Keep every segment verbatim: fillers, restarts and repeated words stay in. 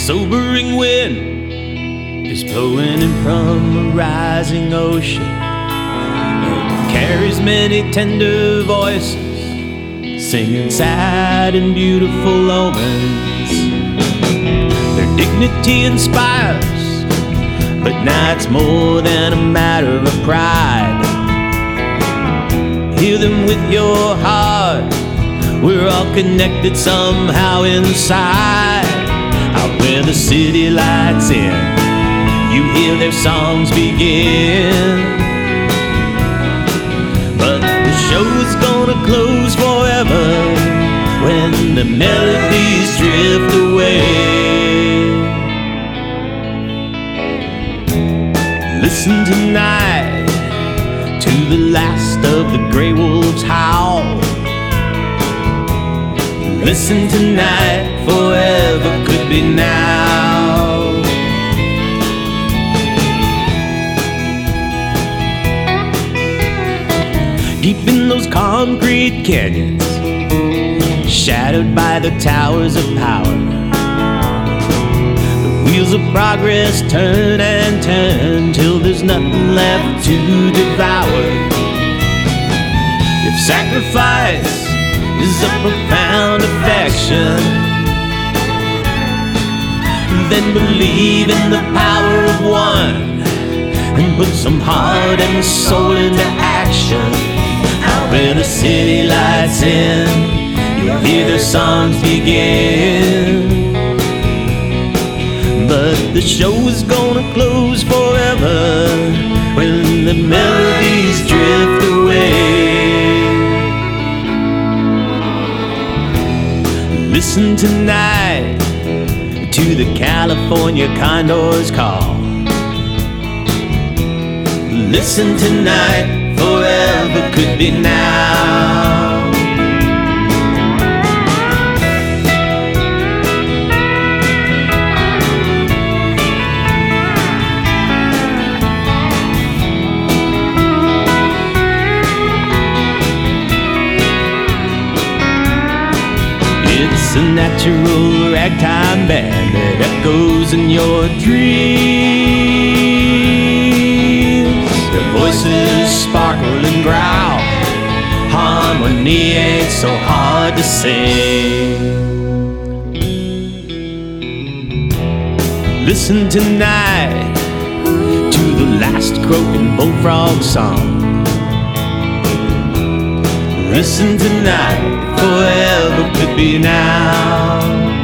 sobering wind is blowing in from a rising ocean. It carries many tender voices, singing sad and beautiful omens. Their dignity inspires, but now it's more than a matter of pride. Hear them with your heart, we're all connected somehow inside. Out where the city lights in, you hear their songs begin. But the show's gonna close forever when the melodies drift away. Listen tonight to the last of the gray wolves howl. Listen tonight, forever could be now. Deep in those concrete canyons, shadowed by the towers of power, the wheels of progress turn and turn till there's nothing left to devour. If sacrifice is a profound affection, then believe in the power of one and put some heart and soul into action. Out where the city lights in, you'll hear their songs begin. But the show is gonna close forever when the melodies drift away. Listen tonight to the California condor's call. Listen tonight, forever could be now. It's a natural ragtime band that echoes in your dreams. Their voices sparkle and growl, harmony ain't so hard to sing. Listen tonight to the last croaking bullfrog song. Listen tonight, forever could be now.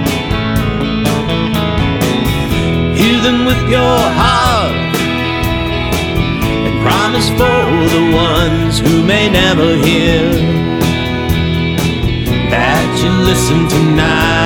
Hear them with your heart and promise for the ones who may never hear that you listen tonight.